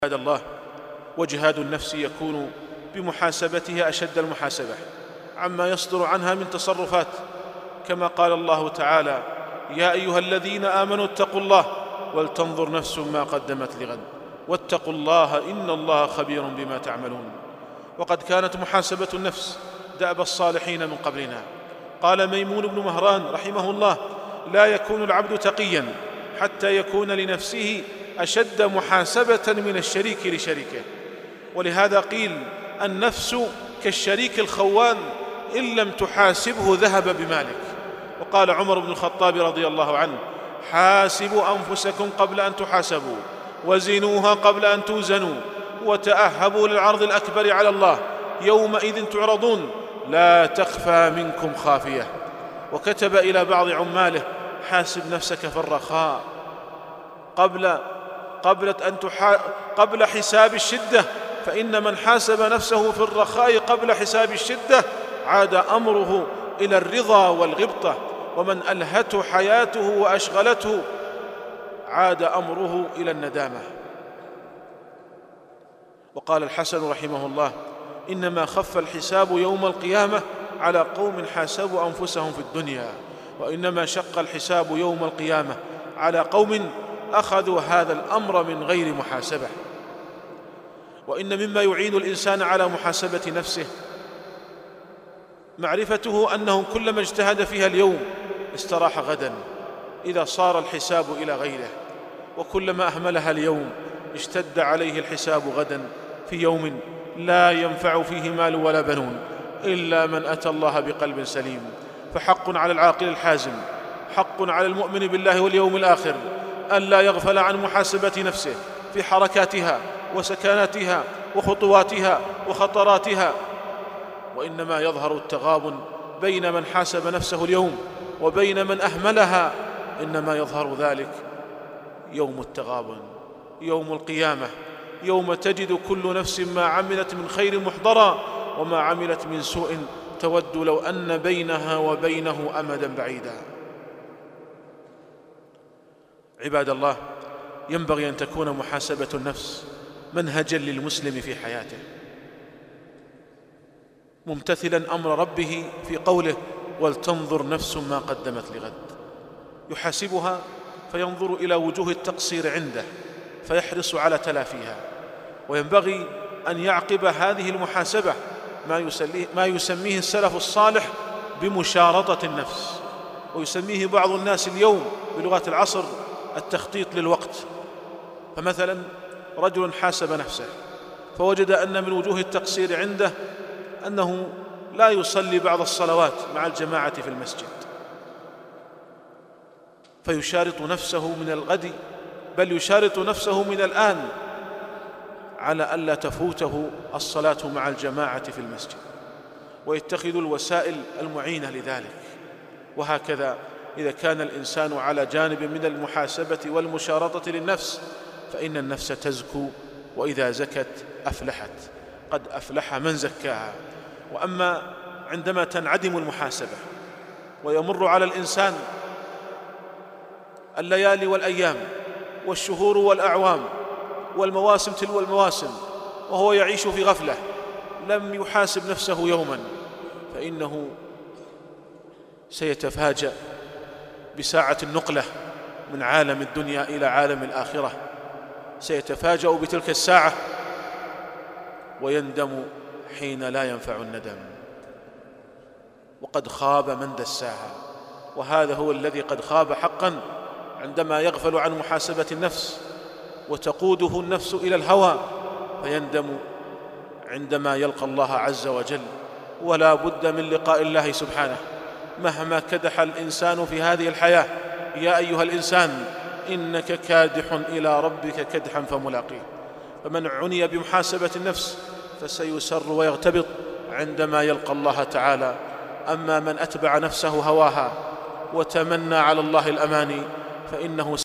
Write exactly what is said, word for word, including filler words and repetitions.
عباد الله، وجهاد النفس يكون بمحاسبتها أشد المحاسبة عما يصدر عنها من تصرفات، كما قال الله تعالى: يا أيها الذين آمنوا اتقوا الله ولتنظر نفس ما قدمت لغد واتقوا الله إن الله خبير بما تعملون. وقد كانت محاسبة النفس دأب الصالحين من قبلنا. قال ميمون بن مهران رحمه الله: لا يكون العبد تقيا حتى يكون لنفسه أشد محاسبة من الشريك لشريكه. ولهذا قيل: النفس كالشريك الخوان إن لم تحاسبه ذهب بمالك. وقال عمر بن الخطاب رضي الله عنه: حاسبوا أنفسكم قبل أن تحاسبوا، وزنوها قبل أن توزنوا، وتأهبوا للعرض الأكبر على الله يومئذ تعرضون لا تخفى منكم خافية. وكتب إلى بعض عماله: حاسب نفسك في الرخاء قبل قبل أن تحا... قبل حساب الشدة، فإن من حاسب نفسه في الرخاء قبل حساب الشدة عاد أمره إلى الرضا والغبطة، ومن ألهته حياته وأشغلته عاد أمره إلى الندامة. وقال الحسن رحمه الله: إنما خف الحساب يوم القيامة على قوم حاسبوا أنفسهم في الدنيا، وإنما شق الحساب يوم القيامة على قوم أخذوا هذا الأمر من غير محاسبة. وإن مما يعين الإنسان على محاسبة نفسه معرفته أنه كلما اجتهد فيها اليوم استراح غدا إذا صار الحساب إلى غيره، وكلما أهملها اليوم اشتد عليه الحساب غدا في يوم لا ينفع فيه مال ولا بنون إلا من أتى الله بقلب سليم. فحق على العاقل الحازم، حق على المؤمن بالله واليوم الآخر ألا يغفل عن محاسبة نفسه في حركاتها وسكناتها وخطواتها وخطراتها. وإنما يظهر التغابن بين من حاسب نفسه اليوم وبين من أهملها، إنما يظهر ذلك يوم التغابن، يوم القيامة، يوم تجد كل نفس ما عملت من خير محضرا وما عملت من سوء تود لو أن بينها وبينه أمدا بعيدا. عباد الله، ينبغي أن تكون محاسبة النفس منهجا للمسلم في حياته، ممتثلا أمر ربه في قوله: ولتنظر نفس ما قدمت لغد. يحاسبها فينظر إلى وجوه التقصير عنده فيحرص على تلافيها. وينبغي أن يعقب هذه المحاسبة ما يسميه السلف الصالح بمشارطة النفس، ويسميه بعض الناس اليوم بلغة العصر التخطيط للوقت. فمثلا رجل حاسب نفسه فوجد أن من وجوه التقصير عنده أنه لا يصلي بعض الصلوات مع الجماعة في المسجد، فيشارط نفسه من الغد، بل يشارط نفسه من الآن على ألا تفوته الصلاة مع الجماعة في المسجد، ويتخذ الوسائل المعينة لذلك. وهكذا إذا كان الإنسان على جانب من المحاسبة والمشارطة للنفس فإن النفس تزكو، وإذا زكت أفلحت، قد أفلح من زكاها. وأما عندما تنعدم المحاسبة ويمر على الإنسان الليالي والأيام والشهور والأعوام والمواسم تلو المواسم وهو يعيش في غفلة لم يحاسب نفسه يوما، فإنه سيتفاجأ بساعة النقلة من عالم الدنيا إلى عالم الآخرة، سيتفاجأ بتلك الساعة ويندم حين لا ينفع الندم، وقد خاب من دساها. وهذا هو الذي قد خاب حقا عندما يغفل عن محاسبة النفس وتقوده النفس إلى الهوى، فيندم عندما يلقى الله عز وجل. ولا بد من لقاء الله سبحانه مهما كدح الإنسان في هذه الحياة. يا أيها الإنسان إنك كادح إلى ربك كدحا فملاقيه. فمن عني بمحاسبة النفس فسيسر ويغتبط عندما يلقى الله تعالى. أما من أتبع نفسه هواها وتمنى على الله الأماني فإنه